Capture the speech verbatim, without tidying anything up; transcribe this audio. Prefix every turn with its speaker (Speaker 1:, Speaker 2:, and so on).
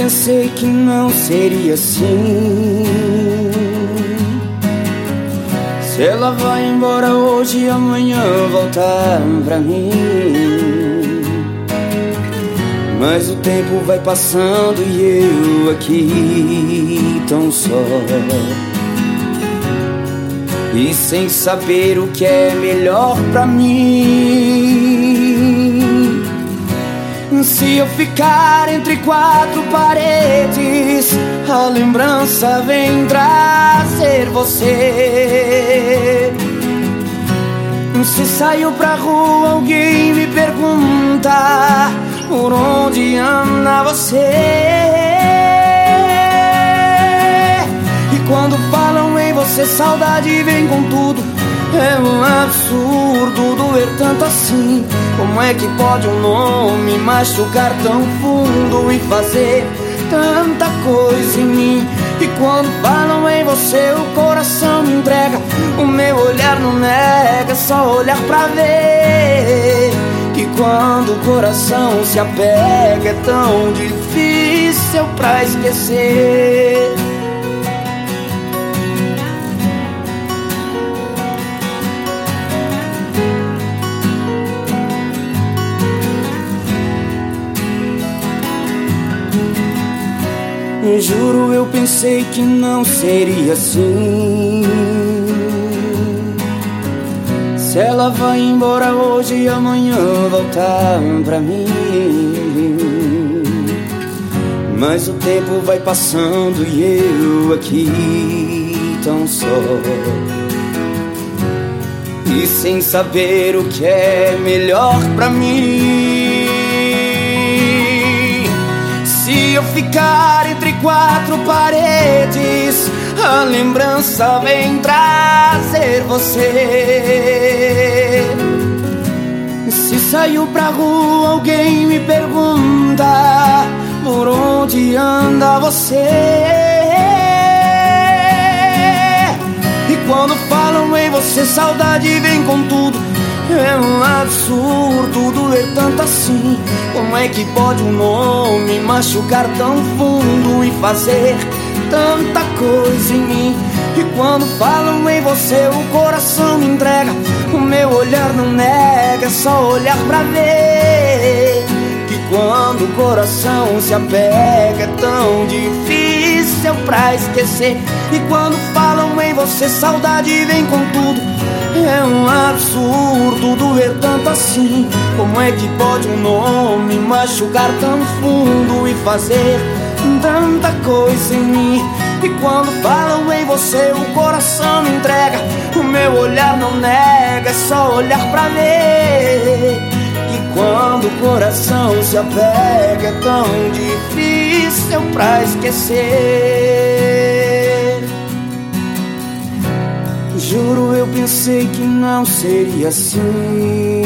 Speaker 1: pensei que não seria assim. Se ela vai embora hoje e amanhã voltar pra mim, mas o tempo vai passando e eu aqui tão só, e sem saber o que é melhor pra mim. Se eu ficar entre quatro paredes, a lembrança vem trazer você. Se saio pra rua, alguém me pergunta por onde anda você. E quando falam em você, saudade vem com tudo. É um absurdo doer tanto assim. Como é que pode um nome machucar tão fundo e fazer tanta coisa em mim? E quando falam em você, o coração me entrega. O meu olhar não nega, só olhar pra ver que quando o coração se apega é tão difícil pra esquecer. Juro, eu pensei que não seria assim. Se ela vai embora hoje e amanhã voltar pra mim, mas o tempo vai passando e eu aqui tão só, e sem saber o que é melhor pra mim. Se eu ficar entre quatro paredes, a lembrança vem trazer você. Se saio pra rua, alguém me pergunta por onde anda você. E quando falam em você, saudade vem com tudo. É um absurdo doer tanto assim. Como é que pode um nome machucar tão fundo e fazer tanta coisa em mim? E quando falam em você, o coração me entrega. O meu olhar não nega, só olhar pra ver que quando o coração se apega é tão difícil pra esquecer. E quando falam em você, saudade vem com tudo. É um absurdo doer tanto assim. Como é que pode um nome machucar tão fundo e fazer tanta coisa em mim? E quando falam em você, o coração me entrega. O meu olhar não nega, é só olhar pra ver que quando o coração se apega é tão difícil pra esquecer. Juro, eu pensei que não seria assim.